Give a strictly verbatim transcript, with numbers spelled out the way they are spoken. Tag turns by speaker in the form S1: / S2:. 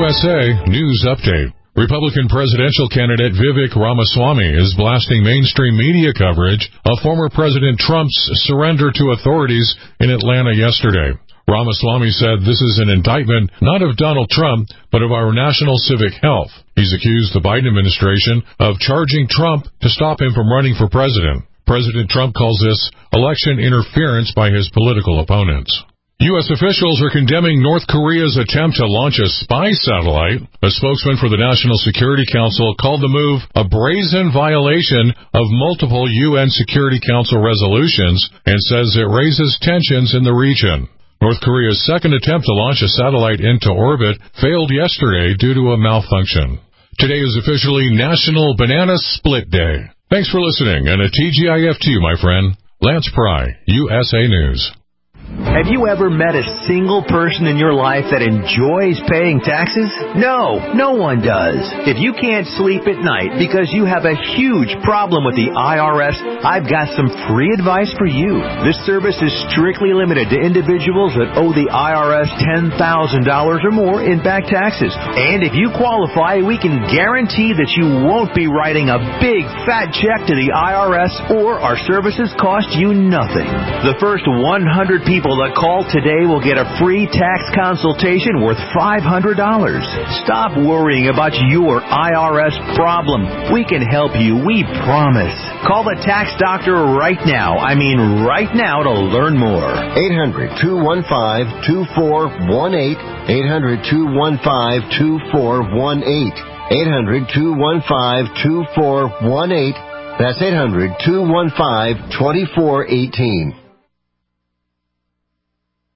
S1: U S A News Update. Republican presidential candidate Vivek Ramaswamy is blasting mainstream media coverage of former President Trump's surrender to authorities in Atlanta yesterday. Ramaswamy said this is an indictment not of Donald Trump, but of our national civic health. He's accused the Biden administration of charging Trump to stop him from running for president. President Trump calls this election interference by his political opponents. U S officials are condemning North Korea's attempt to launch a spy satellite. A spokesman for the National Security Council called the move a brazen violation of multiple U N Security Council resolutions and says it raises tensions in the region. North Korea's second attempt to launch a satellite into orbit failed yesterday due to a malfunction. Today is officially National Banana Split Day. Thanks for listening, and a T G I F to you, my friend. Lance Pry, U S A News.
S2: Have you ever met a single person in your life that enjoys paying taxes? No, no one does. If you can't sleep at night because you have a huge problem with the I R S, I've got some free advice for you. This service is strictly limited to individuals that owe the I R S ten thousand dollars or more in back taxes. And if you qualify, we can guarantee that you won't be writing a big fat check to the I R S, or our services cost you nothing. The first one hundred people People that call today will get a free tax consultation worth five hundred dollars. Stop worrying about your I R S problem. We can help you, we promise. Call the tax doctor right now. I mean right now to learn more.
S3: eight hundred, two one five, two four one eight. eight hundred, two one five, two four one eight. eight hundred, two one five, two four one eight. That's eight hundred, two one five, two four one eight.